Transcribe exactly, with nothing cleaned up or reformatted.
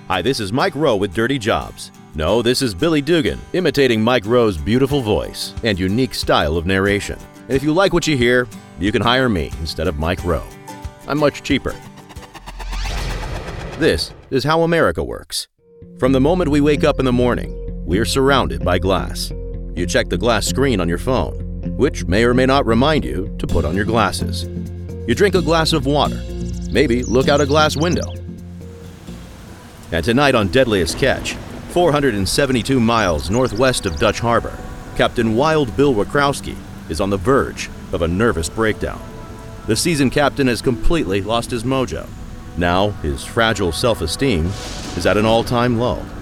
Hi, this is Mike Rowe with Dirty Jobs. No, this is Billy Dugan, imitating Mike Rowe's beautiful voice and unique style of narration. And if you like what you hear, you can hire me instead of Mike Rowe. I'm much cheaper. This is how America works. From the moment we wake up in the morning, we are surrounded by glass. You check the glass screen on your phone, which may or may not remind you to put on your glasses. You drink a glass of water, maybe look out a glass window. And tonight on Deadliest Catch, four hundred seventy-two miles northwest of Dutch Harbor, Captain Wild Bill Wakrowski is on the verge of a nervous breakdown. The seasoned captain has completely lost his mojo. Now, his fragile self-esteem is at an all-time low.